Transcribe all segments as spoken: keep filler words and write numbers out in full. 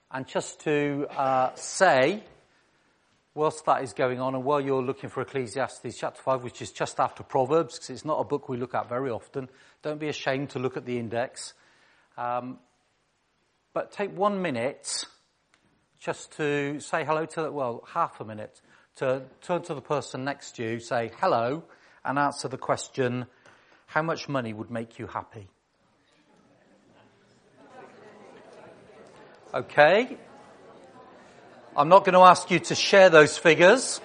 And just to uh, say, whilst that is going on, and while you're looking for Ecclesiastes chapter five, which is just after Proverbs, because it's not a book we look at very often, don't be ashamed to look at the index. Um, but take one minute just to say hello to, well, half a minute, to turn to the person next to you, say hello, and answer the question, how much money would make you happy? Okay. I'm not going to ask you to share those figures.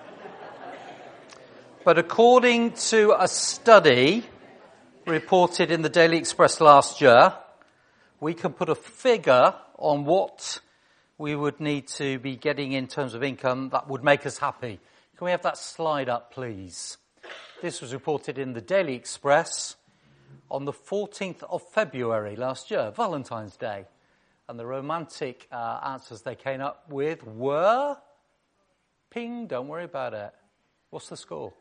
But according to a study reported in the Daily Express last year, we can put a figure on what we would need to be getting in terms of income that would make us happy. Can we have that slide up, please? This was reported in the Daily Express on the fourteenth of February last year, Valentine's Day. And the romantic uh, answers they came up with were, ping, don't worry about it. What's the score?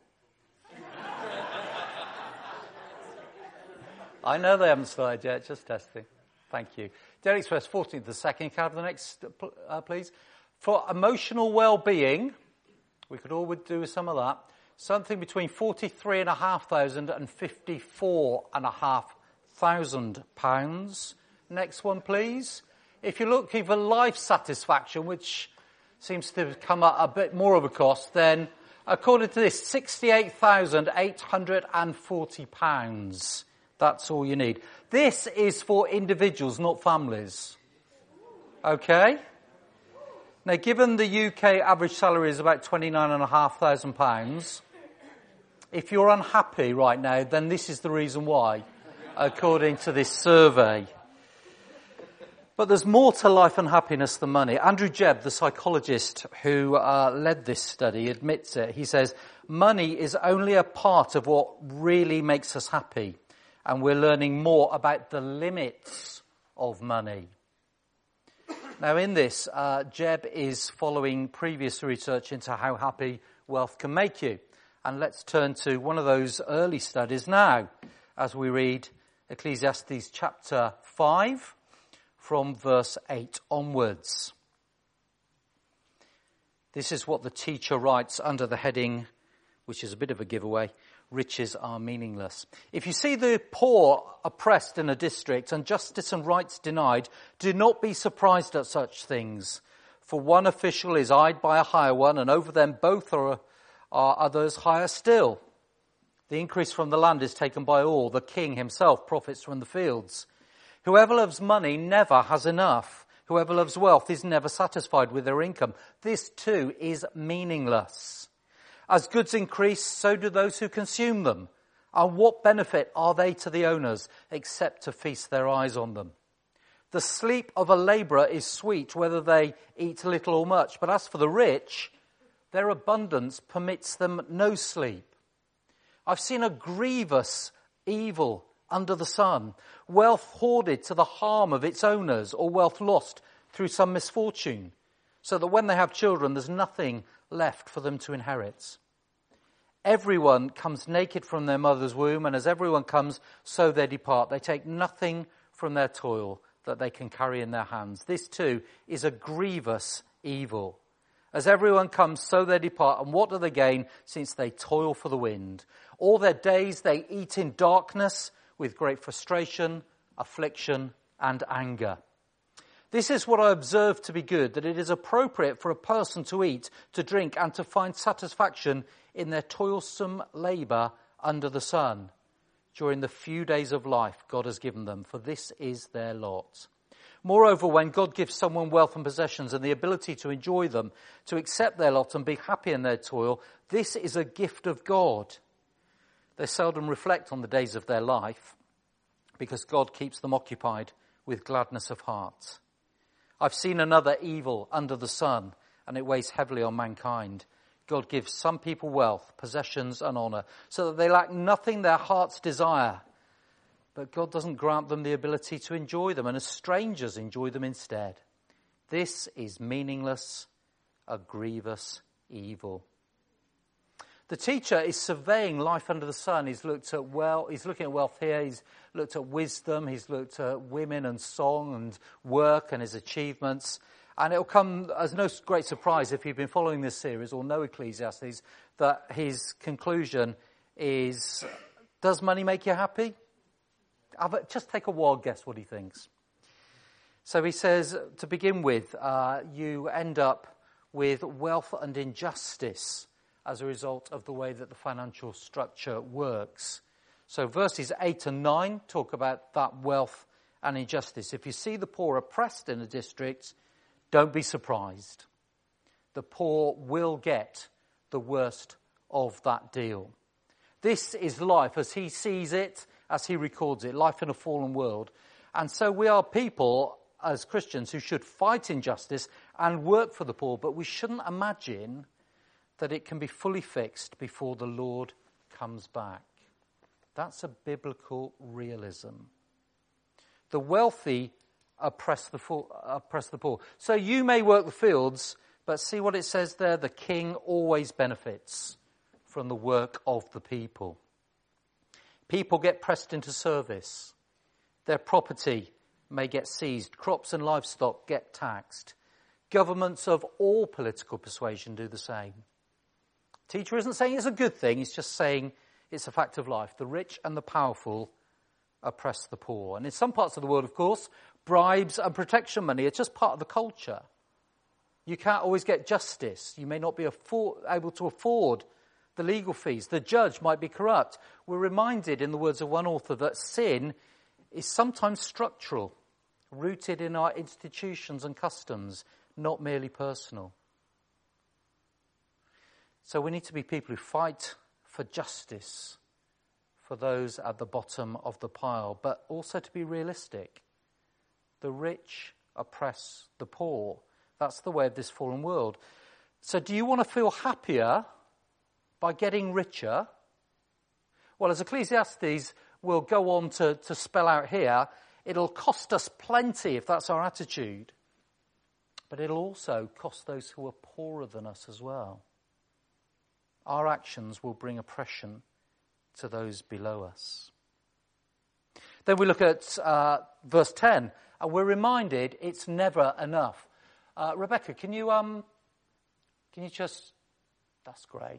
I know they haven't started yet, just testing. Thank you. Daily Express, fourteenth the second. Can I have the next, uh, please? For emotional well-being, we could all do with some of that, something between forty-three thousand five hundred and fifty-four thousand five hundred pounds. Next one, please. If you're looking for life satisfaction, which seems to come at a bit more of a cost, then according to this, sixty-eight thousand eight hundred forty pounds. That's all you need. This is for individuals, not families. Okay? Now, given the U K average salary is about twenty-nine thousand five hundred pounds, if you're unhappy right now, then this is the reason why, according to this survey. But there's more to life and happiness than money. Andrew Jebb, the psychologist who uh, led this study, admits it. He says, money is only a part of what really makes us happy. And we're learning more about the limits of money. Now in this, uh, Jebb is following previous research into how happy wealth can make you. And let's turn to one of those early studies now, as we read Ecclesiastes chapter five. From verse eight onwards. This is what the teacher writes under the heading, which is a bit of a giveaway, riches are meaningless. If you see the poor oppressed in a district and justice and rights denied, do not be surprised at such things. For one official is eyed by a higher one, and over them both are, are others higher still. The increase from the land is taken by all. The king himself profits from the fields. Whoever loves money never has enough. Whoever loves wealth is never satisfied with their income. This too is meaningless. As goods increase, so do those who consume them. And what benefit are they to the owners except to feast their eyes on them? The sleep of a labourer is sweet, whether they eat little or much. But as for the rich, their abundance permits them no sleep. I've seen a grievous evil under the sun, wealth hoarded to the harm of its owners, or wealth lost through some misfortune, so that when they have children, there's nothing left for them to inherit. Everyone comes naked from their mother's womb, and as everyone comes, so they depart. They take nothing from their toil that they can carry in their hands. This too is a grievous evil. As everyone comes, so they depart, and what do they gain, since they toil for the wind? All their days they eat in darkness, with great frustration, affliction, and anger. This is what I observe to be good, that it is appropriate for a person to eat, to drink, and to find satisfaction in their toilsome labour under the sun, during the few days of life God has given them, for this is their lot. Moreover, when God gives someone wealth and possessions and the ability to enjoy them, to accept their lot and be happy in their toil, this is a gift of God. They seldom reflect on the days of their life because God keeps them occupied with gladness of heart. I've seen another evil under the sun, and it weighs heavily on mankind. God gives some people wealth, possessions, and honour, so that they lack nothing their hearts desire. But God doesn't grant them the ability to enjoy them, and as strangers enjoy them instead. This is meaningless, a grievous evil. The teacher is surveying life under the sun. He's looked at well, he's looking at wealth here. He's looked at wisdom. He's looked at women and song and work and his achievements. And it'll come as no great surprise if you've been following this series or know Ecclesiastes that his conclusion is, does money make you happy? Just take a wild guess what he thinks. So he says, to begin with, uh, you end up with wealth and injustice as a result of the way that the financial structure works. So verses eight and nine talk about that wealth and injustice. If you see the poor oppressed in a district, don't be surprised. The poor will get the worst of that deal. This is life as he sees it, as he records it, life in a fallen world. And so we are people, as Christians, who should fight injustice and work for the poor, but we shouldn't imagine that it can be fully fixed before the Lord comes back. That's a biblical realism. The wealthy oppress the, oppress the poor. So you may work the fields, but see what it says there, the king always benefits from the work of the people. People get pressed into service. Their property may get seized. Crops and livestock get taxed. Governments of all political persuasion do the same. Teacher isn't saying it's a good thing, he's just saying it's a fact of life. The rich and the powerful oppress the poor. And in some parts of the world, of course, bribes and protection money are just part of the culture. You can't always get justice. You may not be afford, able to afford the legal fees. The judge might be corrupt. We're reminded, in the words of one author, that sin is sometimes structural, rooted in our institutions and customs, not merely personal. So we need to be people who fight for justice for those at the bottom of the pile, but also to be realistic. The rich oppress the poor. That's the way of this fallen world. So do you want to feel happier by getting richer? Well, as Ecclesiastes will go on to, to spell out here, it'll cost us plenty if that's our attitude. But it'll also cost those who are poorer than us as well. Our actions will bring oppression to those below us. Then we look at uh, verse ten, and we're reminded it's never enough. Uh, Rebecca, can you um, can you just? That's great.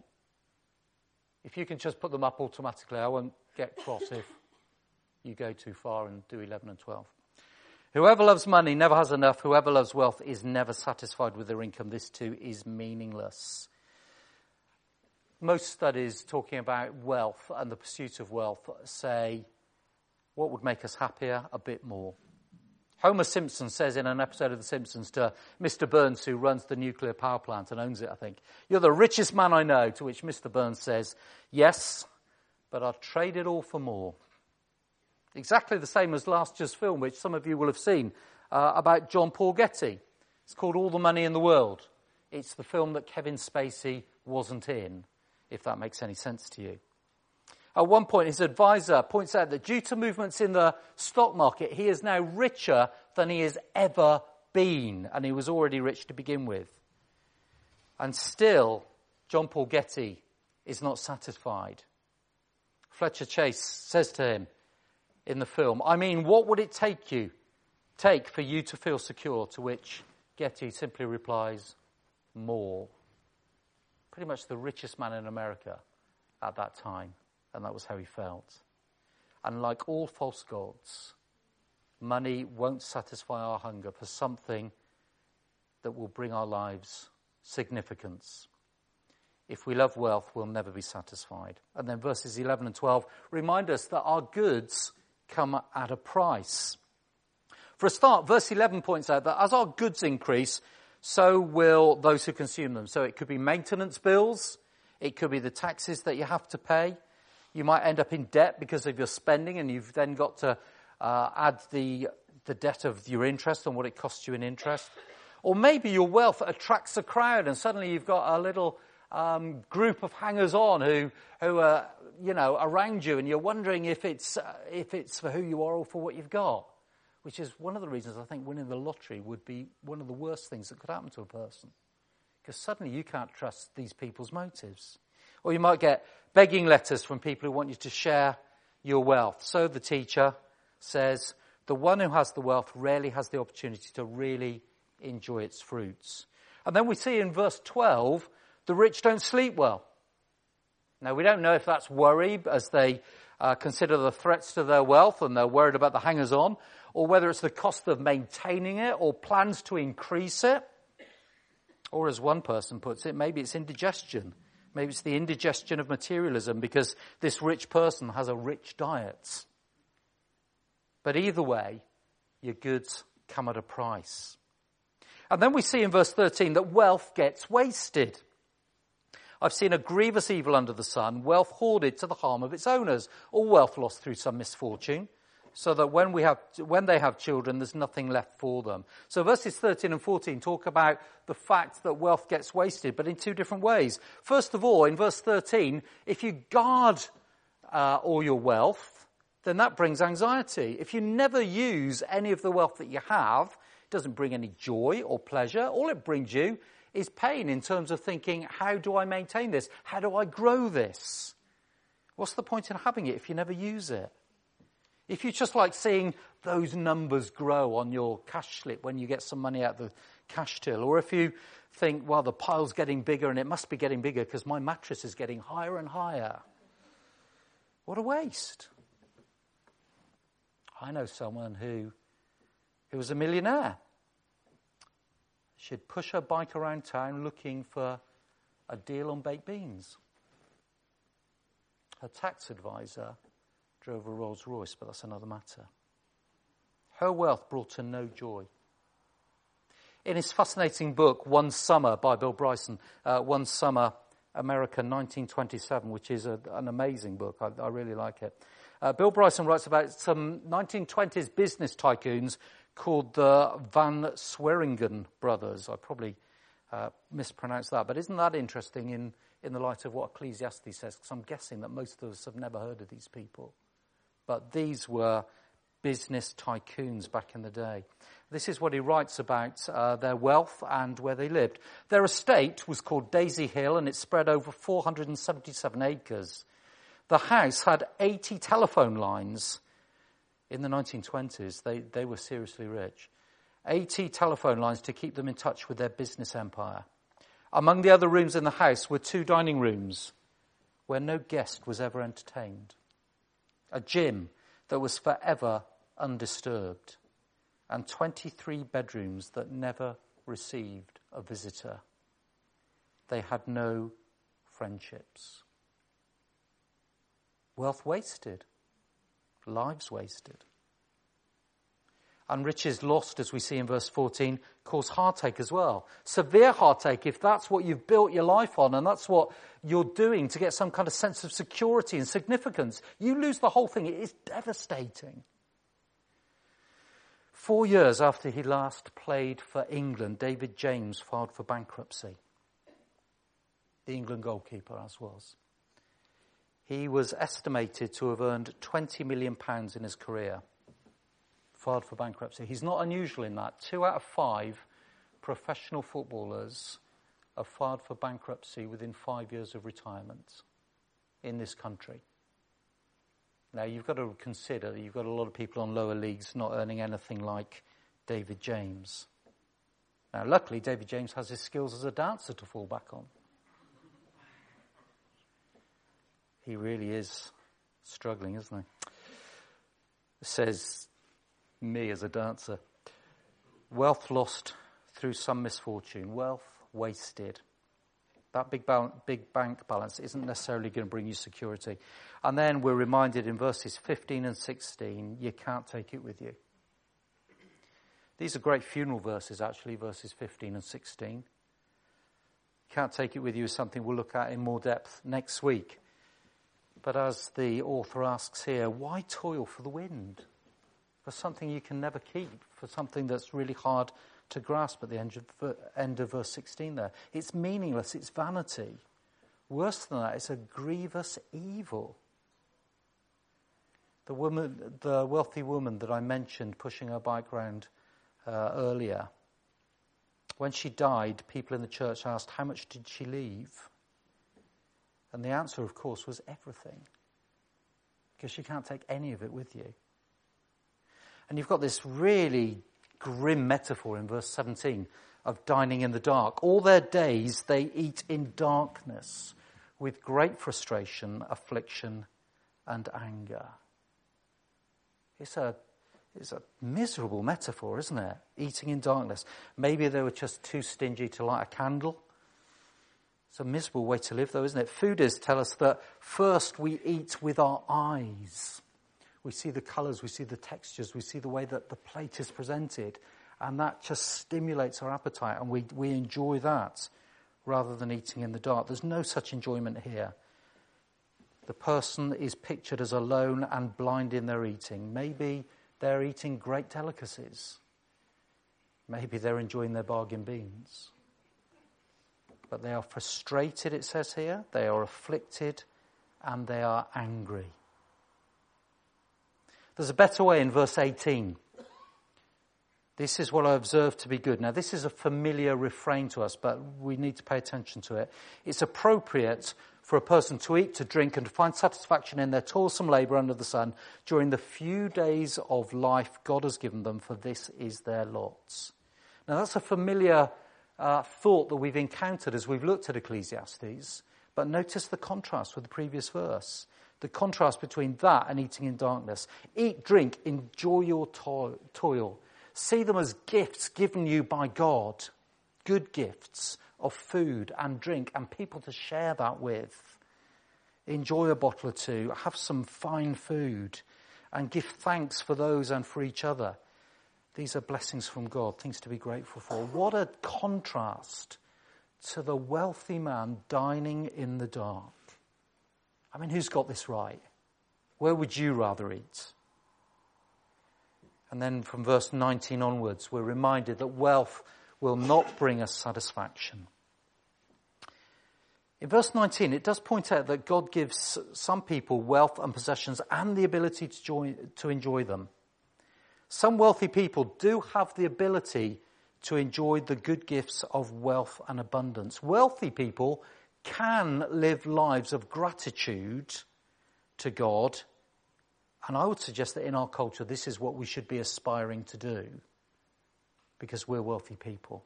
If you can just put them up automatically, I won't get cross if you go too far and do eleven and twelve. Whoever loves money never has enough. Whoever loves wealth is never satisfied with their income. This too is meaningless. Most studies talking about wealth and the pursuit of wealth say, what would make us happier? A bit more. Homer Simpson says in an episode of The Simpsons to Mister Burns, who runs the nuclear power plant and owns it, I think, "You're the richest man I know," to which Mister Burns says, "Yes, but I'd trade it all for more." Exactly the same as last year's film, which some of you will have seen, uh, about John Paul Getty. It's called All the Money in the World. It's the film that Kevin Spacey wasn't in, if that makes any sense to you. At one point, his advisor points out that due to movements in the stock market, he is now richer than he has ever been, and he was already rich to begin with. And still, John Paul Getty is not satisfied. Fletcher Chase says to him in the film, "I mean, what would it take you, take for you to feel secure?" To which Getty simply replies, "More." Pretty much the richest man in America at that time. And that was how he felt. And like all false gods, money won't satisfy our hunger for something that will bring our lives significance. If we love wealth, we'll never be satisfied. And then verses eleven and twelve remind us that our goods come at a price. For a start, verse eleven points out that as our goods increase, so will those who consume them. So it could be maintenance bills. It could be the taxes that you have to pay. You might end up in debt because of your spending, and you've then got to uh, add the the debt of your interest and what it costs you in interest. Or maybe your wealth attracts a crowd, and suddenly you've got a little um, group of hangers-on who who are you know around you, and you're wondering if it's uh, if it's for who you are or for what you've got. Which is one of the reasons I think winning the lottery would be one of the worst things that could happen to a person, because suddenly you can't trust these people's motives. Or you might get begging letters from people who want you to share your wealth. So the teacher says, the one who has the wealth rarely has the opportunity to really enjoy its fruits. And then we see in verse twelve, the rich don't sleep well. Now, we don't know if that's worry as they uh, consider the threats to their wealth and they're worried about the hangers-on, or whether it's the cost of maintaining it or plans to increase it. Or as one person puts it, maybe it's indigestion. Maybe it's the indigestion of materialism because this rich person has a rich diet. But either way, your goods come at a price. And then we see in verse thirteen that wealth gets wasted. I've seen a grievous evil under the sun, wealth hoarded to the harm of its owners, or wealth lost through some misfortune, so that when we have, when they have children, there's nothing left for them. So verses thirteen and fourteen talk about the fact that wealth gets wasted, but in two different ways. First of all, in verse thirteen, if you guard uh, all your wealth, then that brings anxiety. If you never use any of the wealth that you have, it doesn't bring any joy or pleasure. All it brings you is pain in terms of thinking, how do I maintain this? How do I grow this? What's the point in having it if you never use it? If you just like seeing those numbers grow on your cash slip when you get some money out of the cash till, or if you think, well, the pile's getting bigger and it must be getting bigger because my mattress is getting higher and higher. What a waste. I know someone who, who was a millionaire. She'd push her bike around town looking for a deal on baked beans. Her tax advisor drove a Rolls Royce, but that's another matter. Her wealth brought her no joy. In his fascinating book, One Summer, by Bill Bryson, uh, One Summer, America, nineteen twenty-seven, which is a, an amazing book. I, I really like it. Uh, Bill Bryson writes about some nineteen twenties business tycoons called the Van Sweringen brothers. I probably uh, mispronounced that, but isn't that interesting in, in the light of what Ecclesiastes says? Because I'm guessing that most of us have never heard of these people. But these were business tycoons back in the day. This is what he writes about uh, their wealth and where they lived. Their estate was called Daisy Hill, and it spread over four hundred seventy-seven acres. The house had eighty telephone lines. In the nineteen twenties, they, they were seriously rich. eighty telephone lines to keep them in touch with their business empire. Among the other rooms in the house were two dining rooms where no guest was ever entertained. A gym that was forever undisturbed. And twenty-three bedrooms that never received a visitor. They had no friendships. Wealth wasted. Lives wasted. And riches lost, as we see in verse fourteen, cause heartache as well. Severe heartache if that's what you've built your life on and that's what you're doing to get some kind of sense of security and significance. You lose the whole thing. It is devastating. Four years after he last played for England, David James filed for bankruptcy. The England goalkeeper, as was. He was estimated to have earned twenty million pounds in his career. Filed for bankruptcy. He's not unusual in that. Two out of five professional footballers have filed for bankruptcy within five years of retirement in this country. Now, you've got to consider that you've got a lot of people on lower leagues not earning anything like David James. Now, luckily, David James has his skills as a dancer to fall back on. He really is struggling, isn't he? Says me as a dancer. Wealth lost through some misfortune. Wealth wasted. That big, ba- big bank balance isn't necessarily going to bring you security. And then we're reminded in verses fifteen and sixteen, you can't take it with you. These are great funeral verses, actually, verses fifteen and sixteen. Can't take it with you is something we'll look at in more depth next week. But as the author asks here, why toil for the wind? For something you can never keep, for something that's really hard to grasp at the end of, end of verse sixteen there. It's meaningless, it's vanity. Worse than that, it's a grievous evil. The woman, the wealthy woman that I mentioned pushing her bike round uh, earlier, when she died, people in the church asked, how much did she leave? And the answer, of course, was everything. Because you can't take any of it with you. And you've got this really grim metaphor in verse seventeen of dining in the dark. All their days they eat in darkness with great frustration, affliction, and anger. It's a, it's a miserable metaphor, isn't it? Eating in darkness. Maybe they were just too stingy to light a candle. It's a miserable way to live, though, isn't it? Foodies tell us that first we eat with our eyes. We see the colours, we see the textures, we see the way that the plate is presented, and that just stimulates our appetite, and we, we enjoy that rather than eating in the dark. There's no such enjoyment here. The person is pictured as alone and blind in their eating. Maybe they're eating great delicacies. Maybe they're enjoying their bargain beans. But they are frustrated, it says here. They are afflicted and they are angry. There's a better way in verse eighteen. This is what I observe to be good. Now, this is a familiar refrain to us, but we need to pay attention to it. It's appropriate for a person to eat, to drink, and to find satisfaction in their toilsome labour under the sun during the few days of life God has given them, for this is their lot. Now, that's a familiar uh, thought that we've encountered as we've looked at Ecclesiastes, but notice the contrast with the previous verse. The contrast between that and eating in darkness. Eat, drink, enjoy your to- toil. See them as gifts given you by God. Good gifts of food and drink and people to share that with. Enjoy a bottle or two. Have some fine food. And give thanks for those and for each other. These are blessings from God, things to be grateful for. What a contrast to the wealthy man dining in the dark. I mean, who's got this right? Where would you rather eat? And then from verse nineteen onwards, we're reminded that wealth will not bring us satisfaction. In verse nineteen, it does point out that God gives some people wealth and possessions and the ability to, join, to enjoy them. Some wealthy people do have the ability to enjoy the good gifts of wealth and abundance. Wealthy people can live lives of gratitude to God. And I would suggest that in our culture, this is what we should be aspiring to do, because we're wealthy people.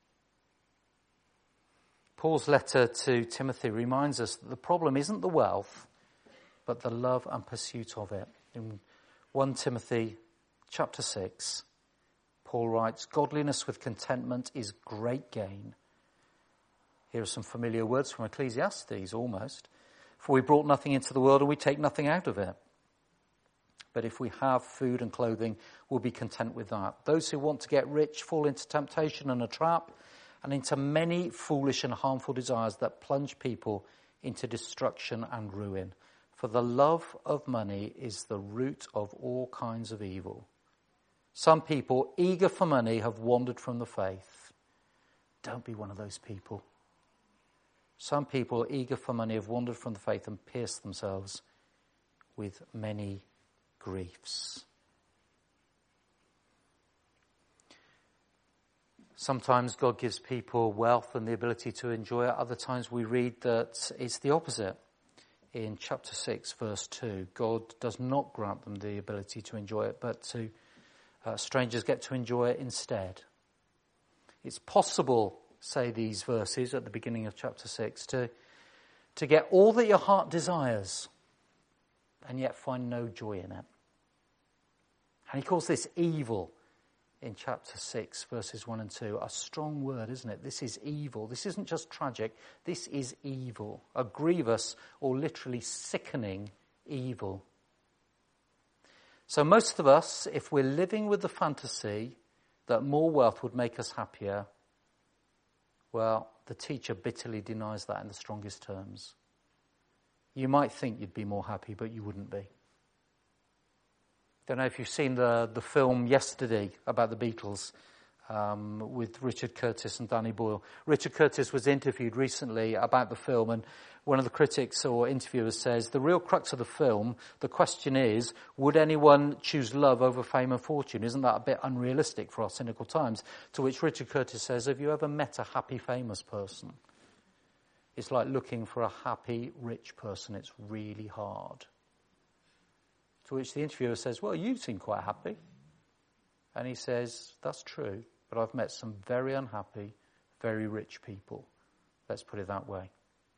Paul's letter to Timothy reminds us that the problem isn't the wealth, but the love and pursuit of it. In First Timothy chapter six, Paul writes, "Godliness with contentment is great gain." Here are some familiar words from Ecclesiastes, almost. "For we brought nothing into the world and we take nothing out of it. But if we have food and clothing, we'll be content with that. Those who want to get rich fall into temptation and a trap, and into many foolish and harmful desires that plunge people into destruction and ruin. For the love of money is the root of all kinds of evil. Some people, eager for money, have wandered from the faith." Don't be one of those people. Some people, eager for money, have wandered from the faith and pierced themselves with many griefs. Sometimes God gives people wealth and the ability to enjoy it. Other times we read that it's the opposite. In chapter six, verse two, God does not grant them the ability to enjoy it, but to uh, strangers get to enjoy it instead. It's possible, say these verses at the beginning of chapter six, to, to get all that your heart desires and yet find no joy in it. And he calls this evil in chapter six, verses one and two. A strong word, isn't it? This is evil. This isn't just tragic. This is evil. A grievous or literally sickening evil. So most of us, if we're living with the fantasy that more wealth would make us happier, well, the teacher bitterly denies that in the strongest terms. You might think you'd be more happy, but you wouldn't be. Don't know if you've seen the, the film Yesterday about the Beatles um, with Richard Curtis and Danny Boyle. Richard Curtis was interviewed recently about the film, and one of the critics or interviewers says, the real crux of the film, the question is, would anyone choose love over fame and fortune? Isn't that a bit unrealistic for our cynical times? To which Richard Curtis says, have you ever met a happy, famous person? It's like looking for a happy, rich person. It's really hard. To which the interviewer says, well, you seem quite happy. And he says, that's true, but I've met some very unhappy, very rich people. Let's put it that way.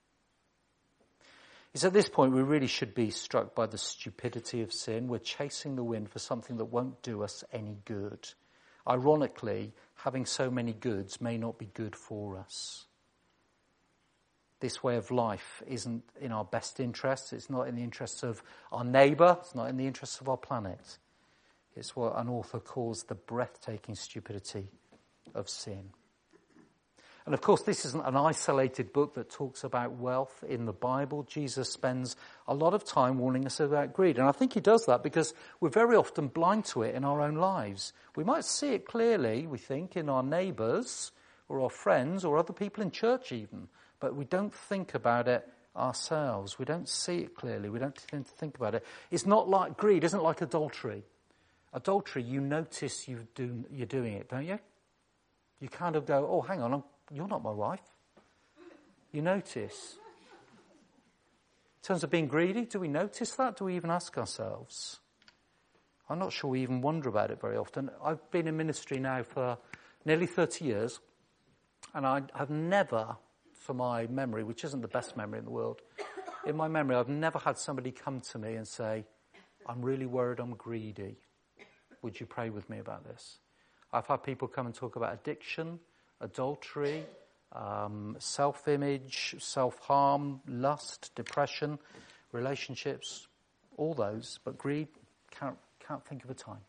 It's at this point we really should be struck by the stupidity of sin. We're chasing the wind for something that won't do us any good. Ironically, having so many goods may not be good for us. This way of life isn't in our best interests. It's not in the interests of our neighbour. It's not in the interests of our planet. It's what an author calls the breathtaking stupidity of sin. And of course, this isn't an isolated book that talks about wealth in the Bible. Jesus spends a lot of time warning us about greed. And I think he does that because we're very often blind to it in our own lives. We might see it clearly, we think, in our neighbours or our friends or other people in church even. But we don't think about it ourselves. We don't see it clearly. We don't tend to think about it. It's not like greed, isn't like adultery. Adultery, you notice you do, you're doing it, don't you? You kind of go, oh, hang on, I'm, you're not my wife. You notice. In terms of being greedy, do we notice that? Do we even ask ourselves? I'm not sure we even wonder about it very often. I've been in ministry now for nearly thirty years, and I have never, for my memory, which isn't the best memory in the world, in my memory, I've never had somebody come to me and say, I'm really worried I'm greedy. Would you pray with me about this? I've had people come and talk about addiction, adultery, um, self-image, self-harm, lust, depression, relationships, all those, but greed, can't, can't think of a time.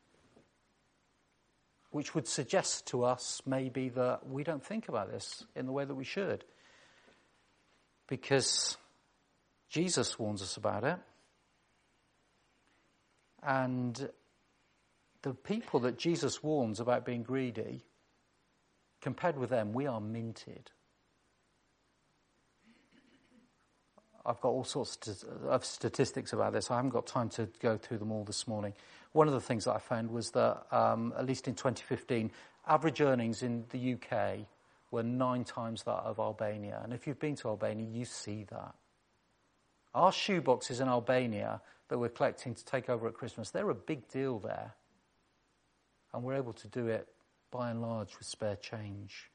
Which would suggest to us maybe that we don't think about this in the way that we should. Because Jesus warns us about it. And the people that Jesus warns about being greedy, compared with them, we are minted. I've got all sorts of statistics about this. I haven't got time to go through them all this morning. One of the things that I found was that, um, at least in twenty fifteen, average earnings in the U K were nine times that of Albania. And if you've been to Albania, you see that. Our shoeboxes in Albania that we're collecting to take over at Christmas, they're a big deal there. And we're able to do it, by and large, with spare change.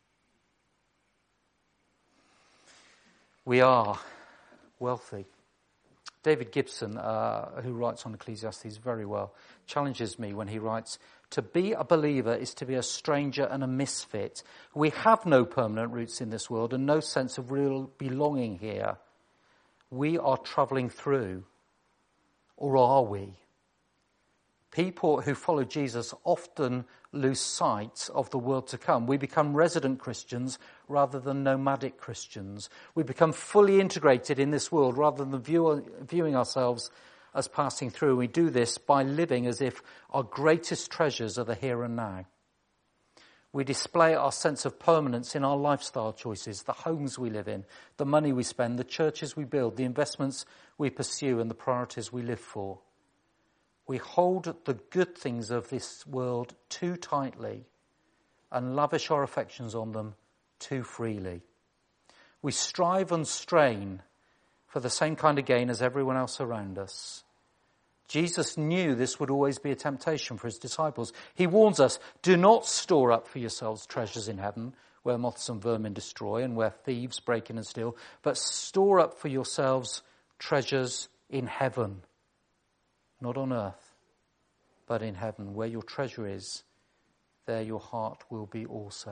We are wealthy. David Gibson, uh, who writes on Ecclesiastes very well, challenges me when he writes, to be a believer is to be a stranger and a misfit. We have no permanent roots in this world and no sense of real belonging here. We are travelling through, or are we? People who follow Jesus often lose sight of the world to come. We become resident Christians rather than nomadic Christians. We become fully integrated in this world rather than view, viewing ourselves as passing through. We do this by living as if our greatest treasures are the here and now. We display our sense of permanence in our lifestyle choices, the homes we live in, the money we spend, the churches we build, the investments we pursue, and the priorities we live for. We hold the good things of this world too tightly and lavish our affections on them too freely. We strive and strain for the same kind of gain as everyone else around us. Jesus knew this would always be a temptation for his disciples. He warns us, do not store up for yourselves treasures in heaven, where moths and vermin destroy and where thieves break in and steal, but store up for yourselves treasures in heaven. Not on earth, but in heaven. Where your treasure is, there your heart will be also.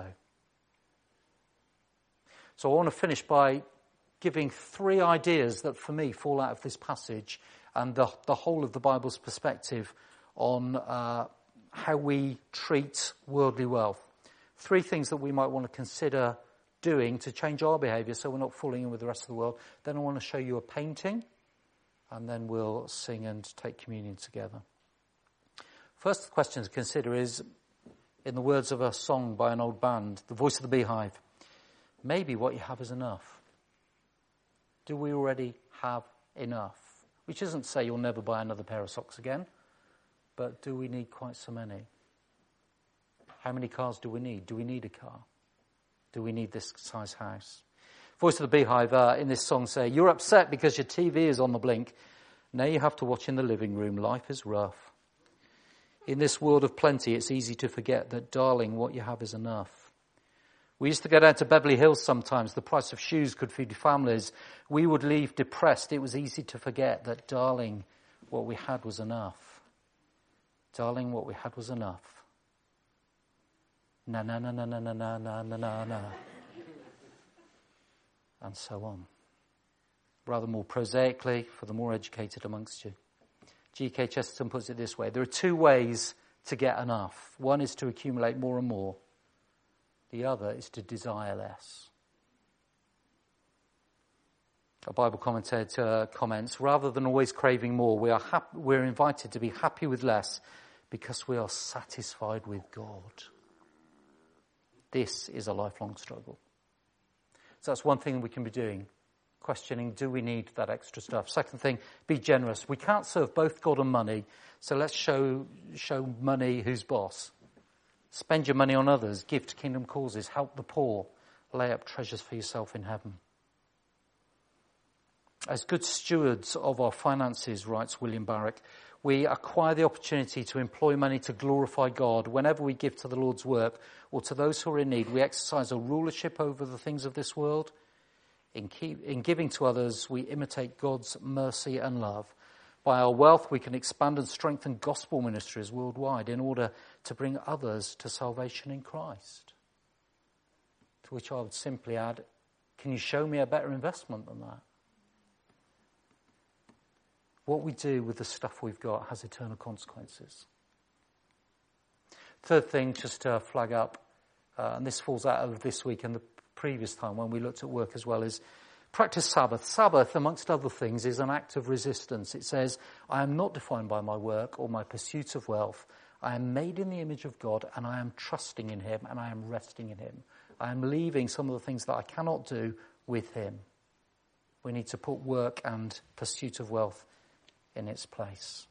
So I want to finish by giving three ideas that for me fall out of this passage and the, the whole of the Bible's perspective on uh, how we treat worldly wealth. Three things that we might want to consider doing to change our behaviour so we're not falling in with the rest of the world. Then I want to show you a painting, and then we'll sing and take communion together. First question to consider is, in the words of a song by an old band, The Voice of the Beehive, maybe what you have is enough. Do we already have enough? Which isn't to say you'll never buy another pair of socks again, but do we need quite so many? How many cars do we need? Do we need a car? Do we need this size house? Voice of the Beehive uh, in this song say, you're upset because your T V is on the blink. Now you have to watch in the living room. Life is rough. In this world of plenty, it's easy to forget that, darling, what you have is enough. We used to go down to Beverly Hills sometimes. The price of shoes could feed families. We would leave depressed. It was easy to forget that, darling, what we had was enough. Darling, what we had was enough. Na na na na na na na na na na na. And so on. Rather more prosaically, for the more educated amongst you. G K Chesterton puts it this way. There are two ways to get enough. One is to accumulate more and more. The other is to desire less. A Bible commentator comments, rather than always craving more, we are hap- we're invited to be happy with less because we are satisfied with God. This is a lifelong struggle. So that's one thing we can be doing. Questioning, do we need that extra stuff? Second thing, be generous. We can't serve both God and money, so let's show show money who's boss. Spend your money on others, give to kingdom causes, help the poor, lay up treasures for yourself in heaven. As good stewards of our finances, writes William Barrack, we acquire the opportunity to employ money to glorify God. Whenever we give to the Lord's work or to those who are in need, we exercise a rulership over the things of this world. In, keep, in giving to others, we imitate God's mercy and love. By our wealth, we can expand and strengthen gospel ministries worldwide in order to bring others to salvation in Christ. To which I would simply add, can you show me a better investment than that? What we do with the stuff we've got has eternal consequences. Third thing, just to flag up, uh, and this falls out of this week and the previous time when we looked at work as well, is practice Sabbath. Sabbath, amongst other things, is an act of resistance. It says, I am not defined by my work or my pursuit of wealth. I am made in the image of God and I am trusting in him and I am resting in him. I am leaving some of the things that I cannot do with him. We need to put work and pursuit of wealth in its place.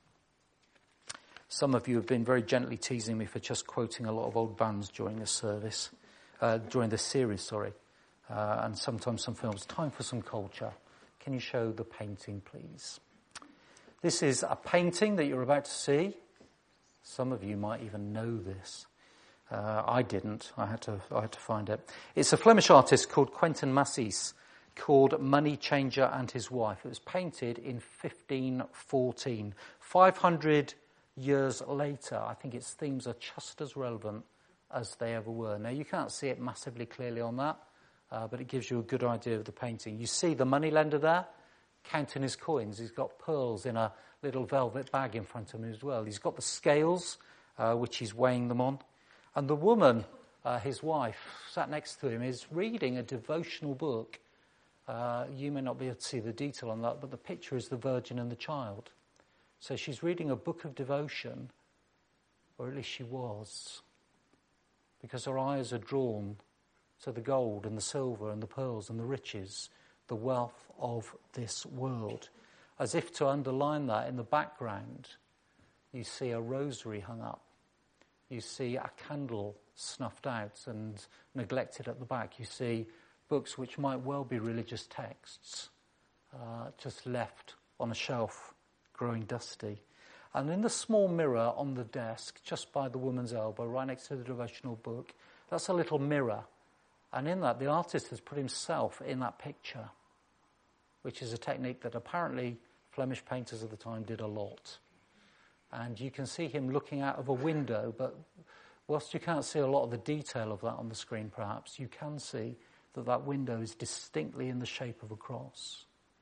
Some of you have been very gently teasing me for just quoting a lot of old bands during this service, uh, during this series, sorry, uh, and sometimes some films. Time for some culture. Can you show the painting, please? This is a painting that you're about to see. Some of you might even know this. Uh, I didn't. I had to. I had to find it. It's a Flemish artist called Quentin Massis, called Money Changer and His Wife. It was painted in fifteen fourteen. five hundred years later, I think its themes are just as relevant as they ever were. Now, you can't see it massively clearly on that, uh, but it gives you a good idea of the painting. You see the moneylender there, counting his coins. He's got pearls in a little velvet bag in front of him as well. He's got the scales, uh, which he's weighing them on. And the woman, uh, his wife, sat next to him, is reading a devotional book. Uh, you may not be able to see the detail on that, but the picture is the Virgin and the Child. So she's reading a book of devotion, or at least she was, because her eyes are drawn to the gold and the silver and the pearls and the riches, the wealth of this world. As if to underline that, in the background, you see a rosary hung up. You see a candle snuffed out and neglected at the back. You see books which might well be religious texts, uh, just left on a shelf, growing dusty. And in the small mirror on the desk, just by the woman's elbow, right next to the devotional book, that's a little mirror. And in that, the artist has put himself in that picture, which is a technique that apparently Flemish painters of the time did a lot. And you can see him looking out of a window, but whilst you can't see a lot of the detail of that on the screen, perhaps, you can see that that window is distinctly in the shape of a cross,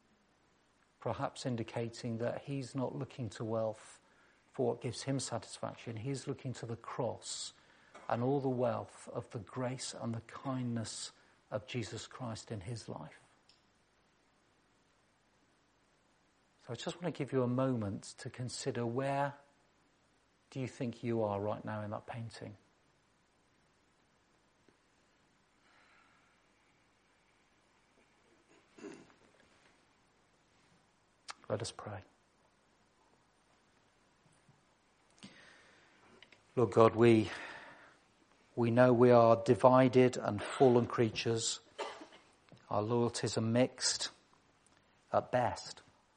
perhaps indicating that he's not looking to wealth for what gives him satisfaction. He's looking to the cross and all the wealth of the grace and the kindness of Jesus Christ in his life. So I just want to give you a moment to consider, where do you think you are right now in that painting? Let us pray. Lord God, we we know we are divided and fallen creatures. Our loyalties are mixed at best.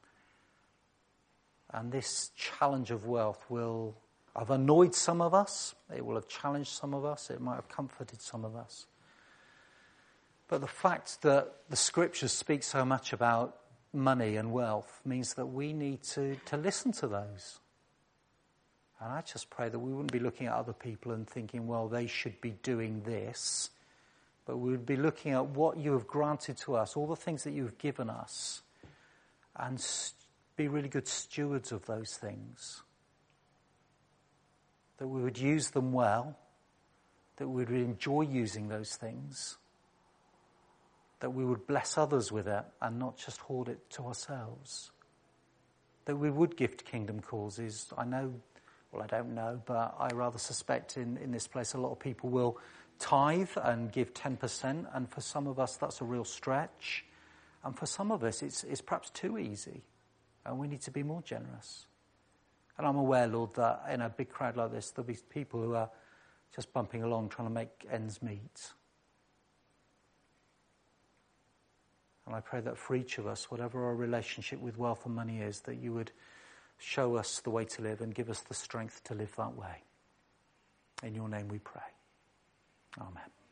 And this challenge of wealth will have annoyed some of us. It will have challenged some of us. It might have comforted some of us. But the fact that the scriptures speak so much about money and wealth means that we need to, to listen to those. And I just pray that we wouldn't be looking at other people and thinking, well, they should be doing this. But we would be looking at what you have granted to us, all the things that you have given us, and be really good stewards of those things. That we would use them well, that we would enjoy using those things, that we would bless others with it and not just hoard it to ourselves. That we would gift kingdom causes. I know, well, I don't know, but I rather suspect in, in this place a lot of people will tithe and give ten percent, and for some of us that's a real stretch. And for some of us it's, it's perhaps too easy, and we need to be more generous. And I'm aware, Lord, that in a big crowd like this there'll be people who are just bumping along trying to make ends meet. And I pray that for each of us, whatever our relationship with wealth and money is, that you would show us the way to live and give us the strength to live that way. In your name we pray. Amen.